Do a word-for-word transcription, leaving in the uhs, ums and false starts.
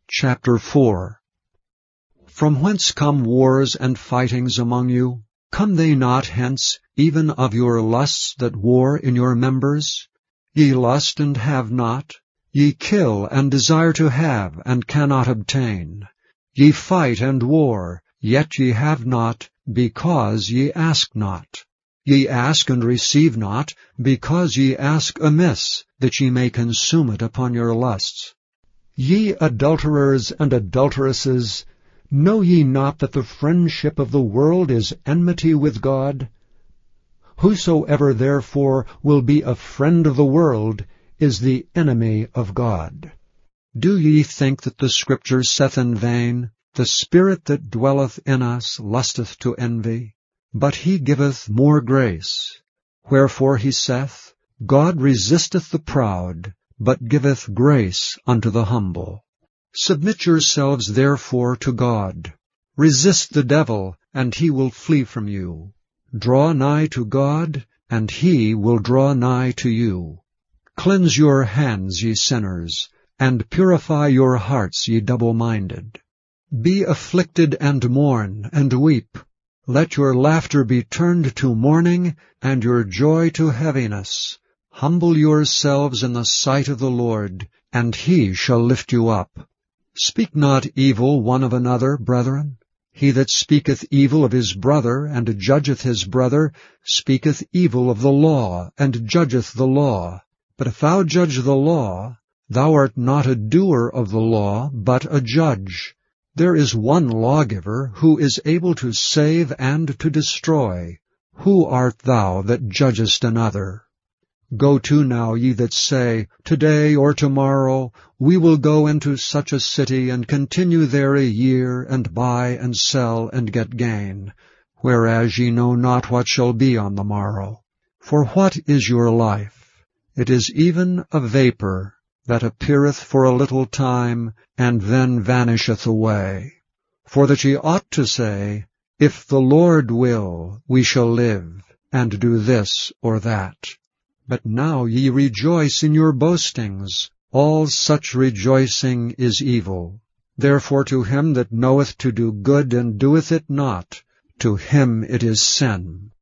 Chapter four. From whence come wars and fightings among you? Come they not hence, even of your lusts that war in your members? Ye lust and have not. Ye kill and desire to have, and cannot obtain. Ye fight and war, yet ye have not, because ye ask not. Ye ask and receive not, because ye ask amiss, that ye may consume it upon your lusts. Ye adulterers and adulteresses, know ye not that the friendship of the world is enmity with God? Whosoever therefore will be a friend of the world is the enemy of God. Do ye think that the Scripture saith in vain, The Spirit that dwelleth in us lusteth to envy? But he giveth more grace. Wherefore he saith, God resisteth the proud, but giveth grace unto the humble. Submit yourselves therefore to God. Resist the devil, and he will flee from you. Draw nigh to God, and he will draw nigh to you. Cleanse your hands, ye sinners, and purify your hearts, ye double-minded. Be afflicted and mourn, and weep. Let your laughter be turned to mourning, and your joy to heaviness. Humble yourselves in the sight of the Lord, and he shall lift you up. Speak not evil one of another, brethren. He that speaketh evil of his brother, and judgeth his brother, speaketh evil of the law, and judgeth the law. But if thou judge the law, thou art not a doer of the law, but a judge. There is one lawgiver, who is able to save and to destroy. Who art thou that judgest another? Go to now, ye that say, Today or tomorrow we will go into such a city, and continue there a year, and buy and sell, and get gain, whereas ye know not what shall be on the morrow. For what is your life? It is even a vapor, that appeareth for a little time, and then vanisheth away. For that ye ought to say, If the Lord will, we shall live, and do this or that. But now ye rejoice in your boastings. All such rejoicing is evil. Therefore to him that knoweth to do good and doeth it not, to him it is sin.